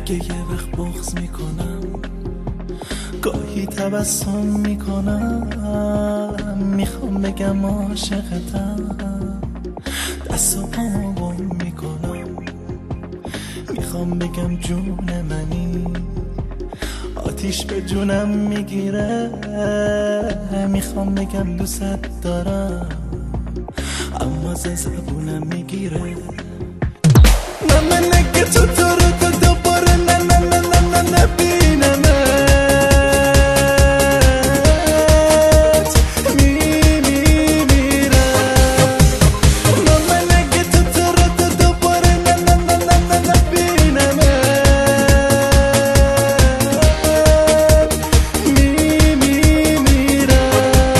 اگه یه وقت بغض میکنم، گاهی تبسم میکنم، میخوام بگم عاشقتم، دست و پامو گم میکنم، میخوام بگم جون منی، آتیش به جونم میگیره، میخوام بگم دوست دارم، اما ز زبونم میگیره. من اگه تو رو دوباره نبینمت میمیرم. من اگه تو رو دوباره نبینمت میمیرم.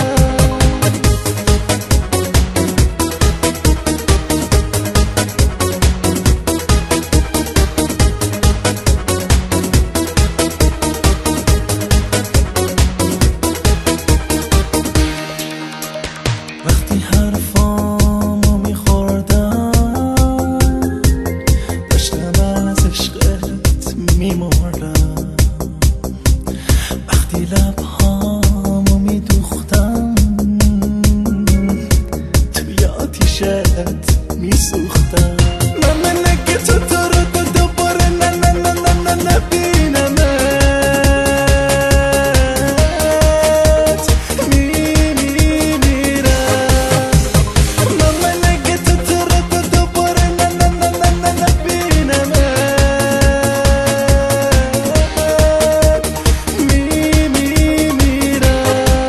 وقتی حرفامو میخوردم، داشتم از عشقت میمردم. وقتی لبهامو میدوختم، توی آتیشت میسوختم. من اگه تو رو دوباره نبینمت میمیرم. من اگه تو رو دوباره نبینمت میمیرم.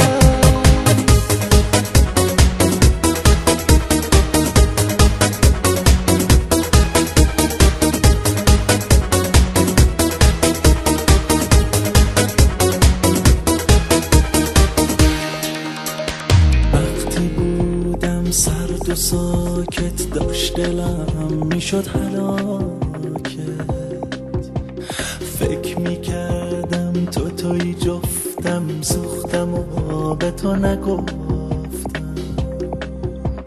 وقتی بودم سرد و ساکت، داشت دلم میشد هلاکت. فکر میکردم توی جفتم، سوختم و به تو نگفتم.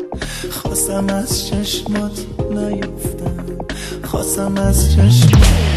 خواستم از چشمات نیفتم، خواستم از چشمات